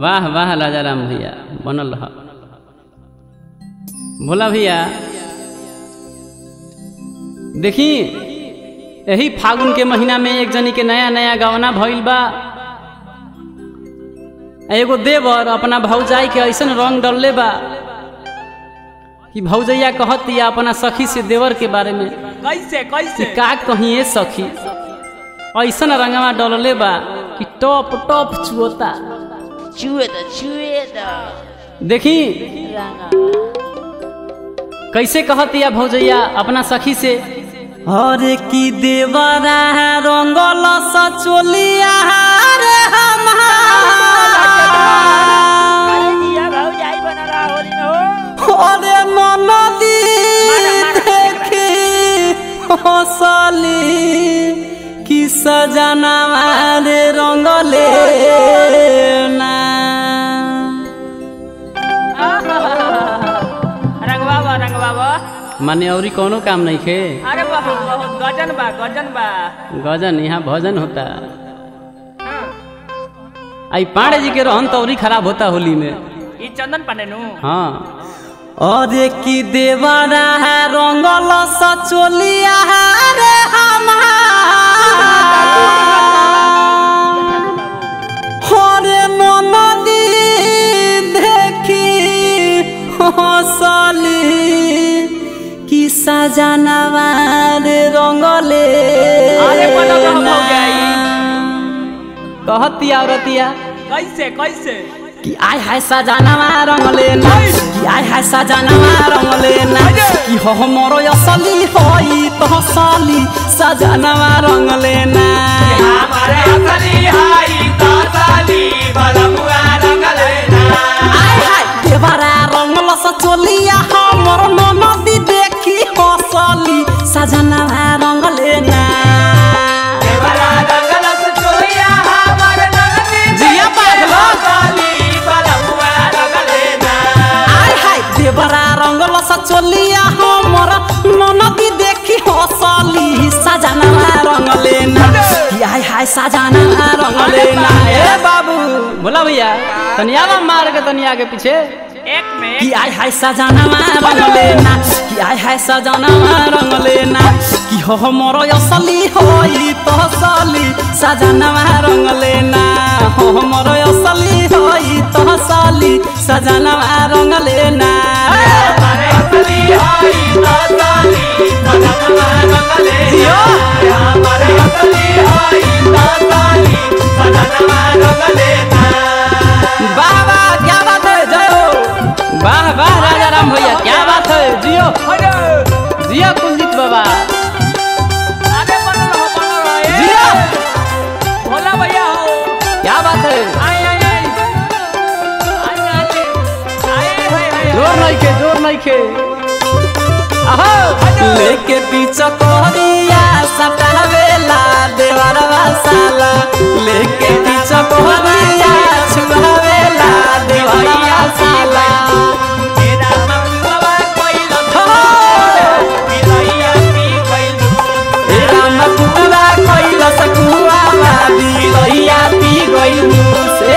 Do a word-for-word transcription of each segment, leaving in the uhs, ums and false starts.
वाह वाह राजाराम भैया बनल रहा। भोला भैया देखी यही फागुन के महीना में एक जनी के नया नया गवना भइल बा। एगो देवर अपना भौजाई के ऐसन रंग डलले बा कि भौजैया कहतिया अपना सखी से देवर के बारे में कैसे कैसे का कहिए सखी ऐसन रंगवा डलले बा कि टॉप टॉप चुओता चुए द चुए द देखी कैसे कहतिया भौजैया अपना सखी से अरे की देवरा रंगल सचोलिया रे अरे ननदी देखी हंसली कि सजनवा रे रंगले ना रंगवावा रंगवावा माने औरी कोनो काम नहीं खे। अरे बहुत बहुत गजन बा गजन बा गजन यहाँ भजन होता। आई पांडे जी के रहन तो औरी खराब होता होली में। ई चंदन पांडे नु हाँ अरे की देवरा है रंगल सचोलिया रे हमारे ननदी देखी हंसली कि सजनवा रे रंगले अरे बड़ा हो गई कहतिया औरतिया कैसे कैसे कि आय हाय सजनवा रंगले ना कि आय हाय सजनवा रंगले ना कि हो मोरो असली होई तो साली सजनवा रंगले ना हमारे असली हाई तो साली बलमुआ रंगले ना आय हाय देवरा रंगल सचोलिया हमर ननदी देखी हंसली सजनवा रंगले ना देवरा रंगल सचोलिया हमर ननदी जिया पागलो देवरा रंगल सचोलिया हमर ननदी देखी हंसली सजनवा रंगले ना कि आय हाय सजनवा रंगले ना। ए बाबू बोला भैया तनिया मार के तनिया के पीछे एक में कि आय हाय सजनवा रंगले ना कि आय हाय सजनवा रंगले ना कि हो हमर असली होई तो साली सजनवा रंगले ना हो हमर असली होई तो साली सजनवा रंगले ना हमारे असली हाई तो साली बलमुआ रंगले ना हमारे असली हाई तो साली बलमुआ रंगले ना। वाह वाह क्या बात है जयो वाह वाह राजाराम भैया क्या बात है जियो जियो कुलजीत बाबा आगे बनल हो बनल हो ए जियो भोला भैया हो क्या बात है आई आई आई आई आई आई हाय हाय जोर नहीं खे जोर नहीं खे आहो लेके पीछे कोहरिया सटावेला देवरवा साला लेके पीछे कोहरिया छुआवेला देवरवा साला तेरा मकुआ कोई लखो बिलैया पी गइल तेरा मकुआ कोइला सकुआ बिलैया पी गइल से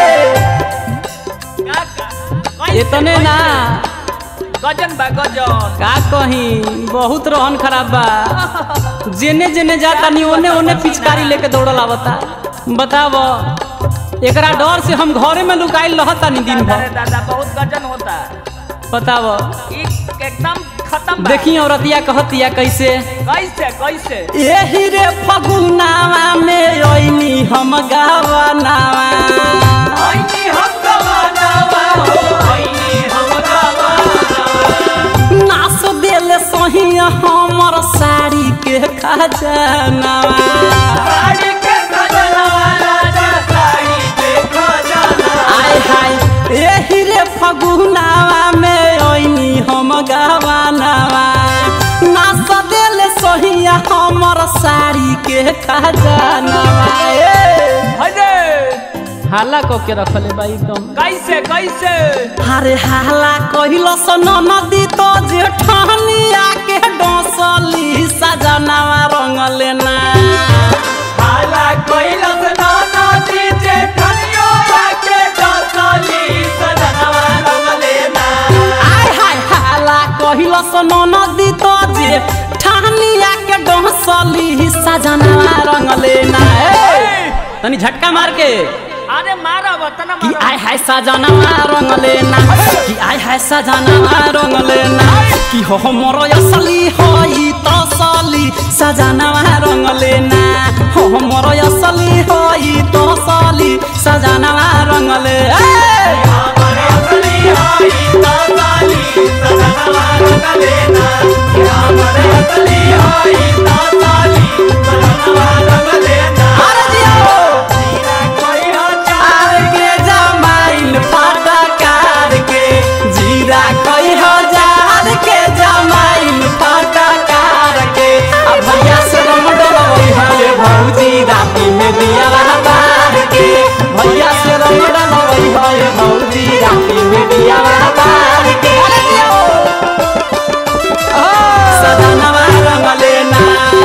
काका इतने ना गजन बा गजन का कहीं बहुत रहन खराब बा जेने जेने जाता नहीं ओने ओने पिचकारी लेके दौड़ल आवता। बताव एकरा डर से हम घरे में लुकाइल रहता नहीं दिन अरे भर। दादा बहुत गजन होता बताव ई एकदम खत्म बा देखी औरतिया कहतिया कैसे कैसे कैसे एही रे फगुनावा में ओइनी हम गावनावा आईनी हम गवानावा हो आईनी हम गवानावा नास देल सही हमर साड़ी के खजानावा साड़ी के खजानावा राजा साड़ी के खजानावा आय हाय एही रे फगुनावा में ओइनी हम गावनावा नास देल सही हमर साड़ी के खजानावा ए हजे हाला को के रखले बा एकदम कैसे कैसे अरे हाला कहिलो सन नदी तो जेठनिया के डोसली सजनवा रंगले ना हाला कोइलस नाना दी जेठनियो के डसा तनी झटका मार के अरे मारा वतना कि आय हाय सजनवा रंग लेना कि आय हाय सजनवा रंग लेना कि हो मोर असली होई तसली सजनवा रंग लेना हो मोर असली होई तसली सजनवा रंग ले हमर असली होई तसली सजनवा रंग लेना हमर असली होई तसली सजनवा रंग लेना अरे जियो जीरा कोई हो चार के जमाइन फटकार के जीरा कोई हजार के जमाइन फटकार के अब भैया से रंग डलवई है भौजी राती में दिया बार के भैया से रंग डलवई है भौजी राती में दिया बार के सजनवा रंग लेना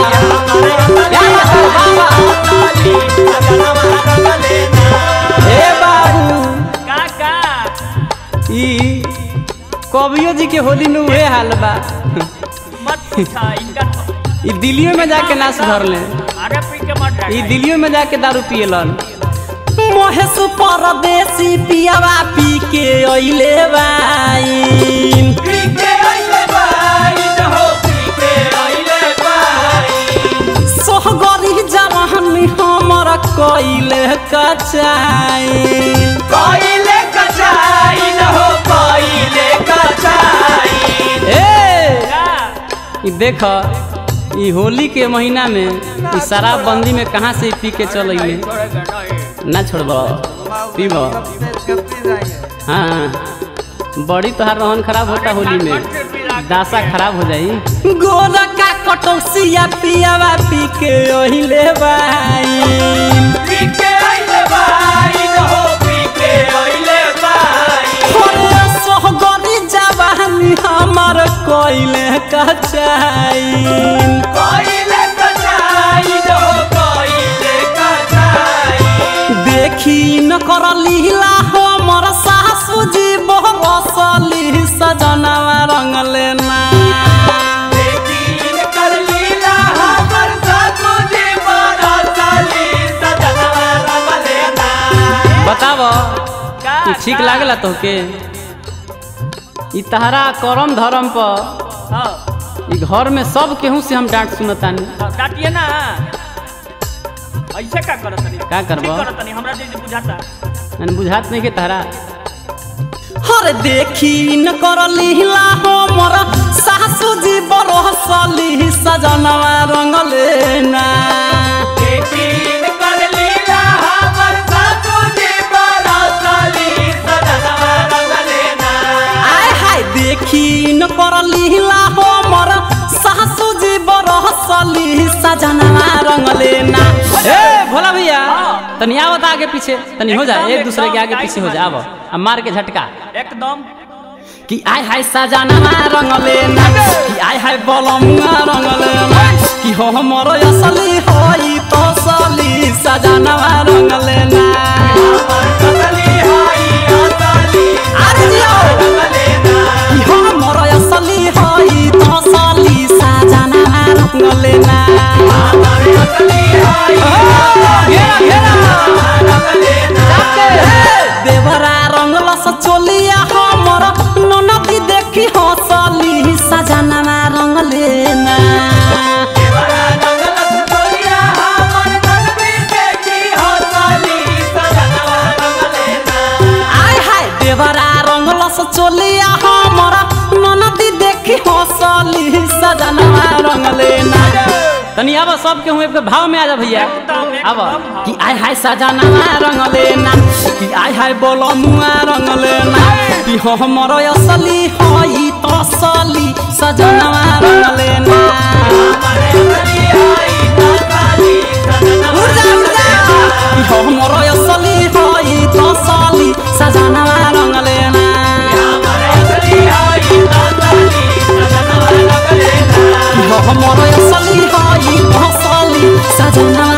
ए बाबू काका ई कवियो जी के होली में उहे हाल बा मत पूछा इनका ई दिल्लियों में जाके नाच धर ले आगे पी के मत ई दिल्लियों में जाके दारू पियलन मोहेश परदेसी पियावा पी के अइले बाइन पी के आइले बाई हो पी के आइले बाई सोहगरी जवानी हमर कइले कचाइन कोइले कचाई न हो कोइले कचाई ए का ई देख ई होली के महीना में ई शराब बंदी में कहाँ से पी के चल अइले छोड़ेगा नहीं ना छोड़ब पीब हाँ बड़ी तोहार रहन खराब होता होली में दासा खराब हो जाई गोरा का कटौसिया पियावा पी के ओहिले बाई पी के आइले बाई न हो पी के आइले बाई होरे सोहगरी जवानी हमर कोइले कचाइन कोइले कचाई न हो कोइले कचाई देखी न कर लीला हमर सासू जी बहसली सजनवा रंग लेना देखी कर लीला हमर सासू जी बड़ा साली सजनवा रंग लेना बताब का ई ठीक लागला तोहके ई तहरा करम धर्म पर हां ई घर में सब केहू से हम डांट सुनतानी काटिए ना ऐसे का करत नहीं का करबो? करत नहीं हमरा जैसे बुझाता मैंने बुझात नहीं के तहरा हर देखी न कर लीला हमर सासू जी बरसली सजनवा रंग लेना देखी कर लीला हमर सासू जी बड़ा साली सजनवा रंग लेना आय हाय देखी न कर लीला हमर सासू जी बरसली सजनवा रंग लेना ए भोला भैया तनी आवत आगे पीछे तनी हो जा एक दूसरे के आगे पीछे हो जा आव अब मार के झटका एकदम कि आय हाय सजनवा रंग लेना कि आय हाय बलमुआ रंग लेना कि हो हमर असली होई तसली सजनवा रंग लेना हमर असली होई असली अरे जियो रंग लेना कि हो हमर असली होई तसली सजनवा रंग लेना हमर असली होई घेरा घेरा रंग लेना देवरा रंगल सचोलिया हमर ननदी देखी हंसली सजनवा रंग लेना देवरा रंगल तोरिया हमर ननदी देखी हंसली सजनवा रंग लेना आय हाय देवरा रंगल सचोलिया हमर ननदी देखी हंसली सजनवा रंग लेना तनी आवा सब के हूँ एक भाव में आ जा भैया आवा कि आय हाय सजनवा रंग लेना कि आय हाय बलमुआ रंग लेना कि हो हमर असली होई तसली सजनवा रंग लेना हमर असली होई असली सजनवा उर्जा उर्जा कि हो हमर असली होई तसली सजनवा रंग लेना हमर असली होई असली सजनवा रंग लेना कि हो हमर असली होई तसली सजनवा